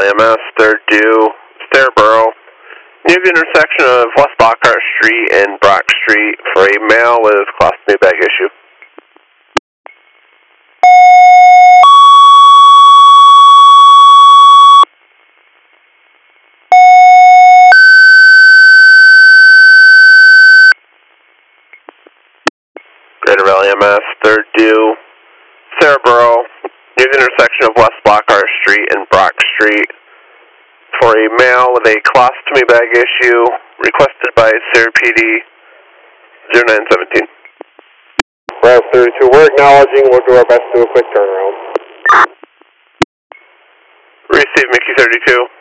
Valley MS, third due, Stariborough, near the intersection of West Lockhart Street and Brock Street for a male with colostomy bag issue. Greater Valley MS, third due, Stariborough, near the intersection of West Lockhart Street and Brock Street for a male with a colostomy bag issue requested by Sarah PD 0917. Bravo 32, we're acknowledging, we'll do our best to do a quick turnaround. Receive Mickey 32.